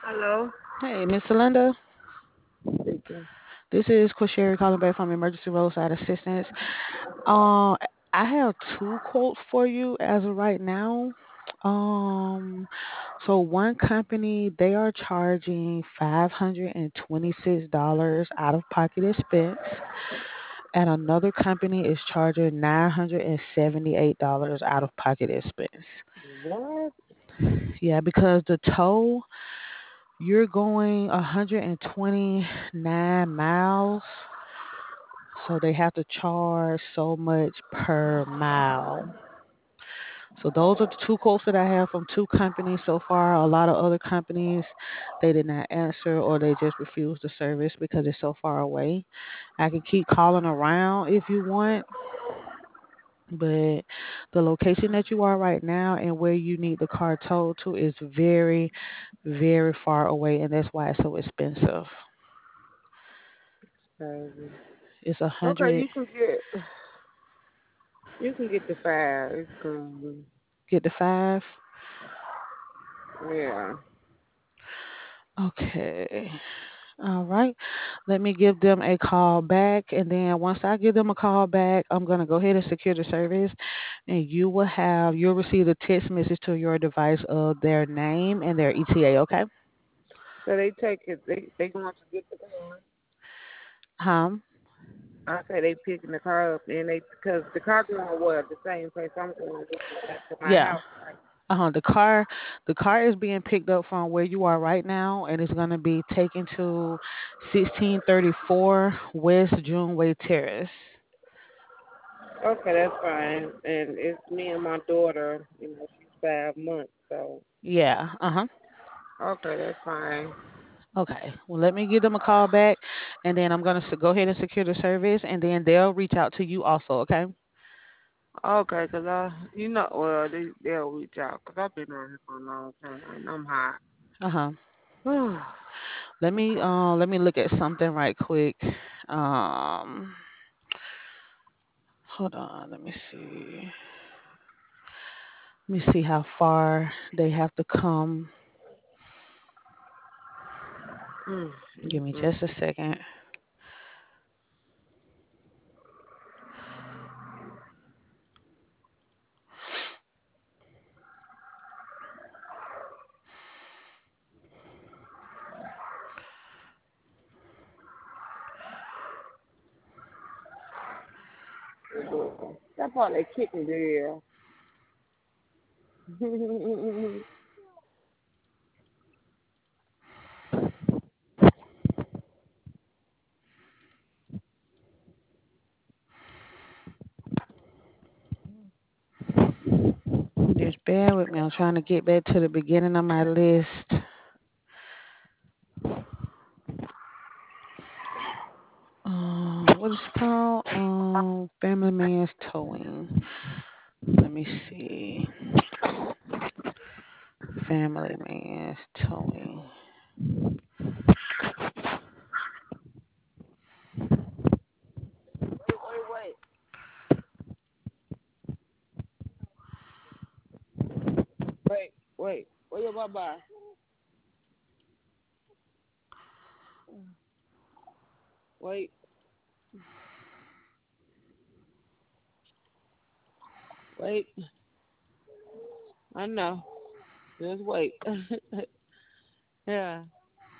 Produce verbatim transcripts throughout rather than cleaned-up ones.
Hello. Hey, Miss Linda. Speaking. This is Quasheri calling back from Emergency Roadside Assistance. Uh, I have two quotes for you as of right now. Um, so one company they are charging five hundred and twenty-six dollars out of pocket expense, and another company is charging nine hundred and seventy-eight dollars out of pocket expense. What? Yeah, because the tow you're going one hundred twenty-nine miles. So they have to charge so much per mile. So those are the two quotes that I have from two companies so far. A lot of other companies, they did not answer or they just refused the service because it's so far away. I can keep calling around if you want, but the location that you are right now and where you need the car towed to is very, very far away, and that's why it's so expensive. Crazy. It's a Okay, hundred. you can get you can get the five. It's cool. Get the five. Yeah. Okay. All right. Let me give them a call back. And then once I give them a call back, I'm going to go ahead and secure the service. And you will have, you'll receive a text message to your device of their name and their E T A. Okay. So they take it. They they going to get the car. Um, I say they picking the car up and they because the car going what the same place I'm going which is back to my yeah. house. Right. Uh-huh. The car, the car is being picked up from where you are right now, and it's going to be taken to sixteen thirty-four West Juneway Terrace. Okay, that's fine. And it's me and my daughter. You know, she's five months. So Yeah. Uh-huh. okay, that's fine. Okay. Well, let me give them a call back, and then I'm gonna s- go ahead and secure the service, and then they'll reach out to you also. Okay. Okay, cause I, you know, well, they they'll reach out, cause I've been on here for a long time and I'm hot. Uh huh. Okay. Let me uh let me look at something right quick. Um, hold on. Let me see. Let me see how far they have to come. Mm, mm, Give me mm. just a second. That part they kicking there. Just bear with me. I'm trying to get back to the beginning of my list. Um, what is it called? Um, Family Man's Towing. Let me see. Family Man's Towing. Wait, wait, wait, wait. Where your bye? Wait, wait. I know. Just wait. Yeah.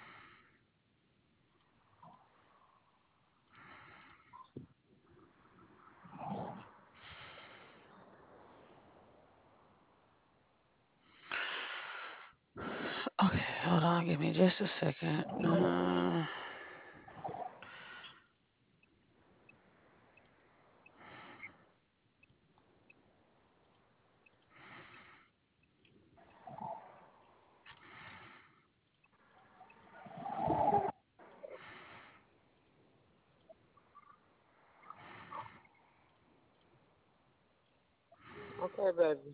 Okay, hold on. Give me just a second. Uh, Okay, baby.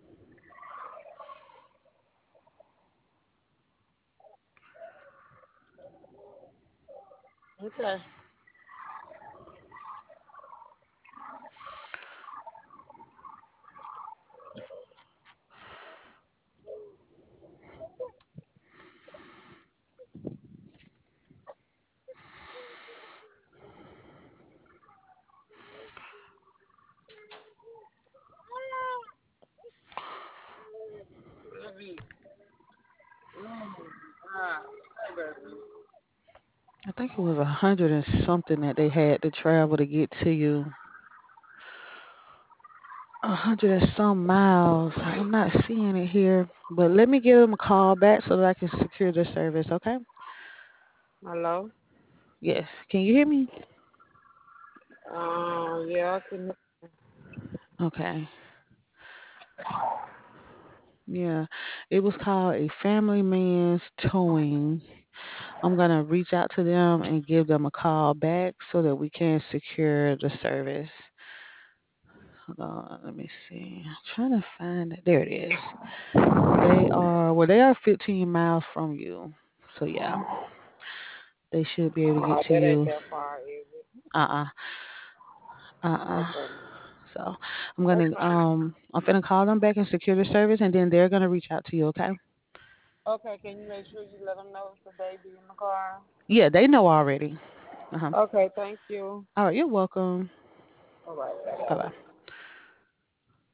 Okay. I think it was a hundred and something that they had to travel to get to you. A hundred and some miles. I'm not seeing it here, but let me give them a call back so that I can secure the service. Okay? Hello? Yes. Can you hear me? Uh, yeah, I can. Okay. Yeah. It was called a Family Man's Towing. I'm gonna reach out to them and give them a call back so that we can secure the service. Hold on, let me see. I'm trying to find it. There it is. They are well, they are fifteen miles from you. So yeah, they should be able to get Oh, to that ain't you. that far, is it? Uh uh, uh uh. Okay. So I'm That's gonna fine. um I'm gonna call them back and secure the service, and then they're gonna reach out to you. Okay? Okay, can you make sure you let them know it's the baby in the car? Yeah, they know already. Uh huh. Okay, thank you. All right, you're welcome. All right. Bye bye.